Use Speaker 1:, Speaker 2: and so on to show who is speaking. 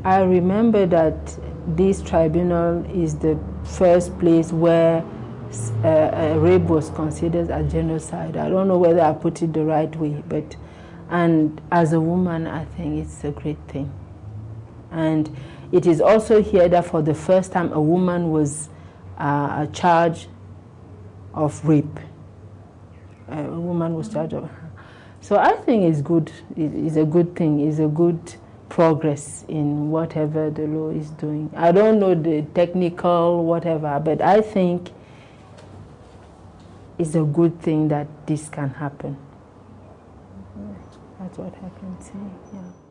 Speaker 1: I remember that this tribunal is the first place where rape was considered a genocide. I don't know whether I put it the right way, but and as a woman, I think it's a great thing. And it is also here that for the first time a woman was charged of rape. A woman was charged of. So I think it's good. It's a good thing. It's a good progress in whatever the law is doing. I don't know the technical whatever, but I think it's a good thing that this can happen. That's what I can say. Yeah.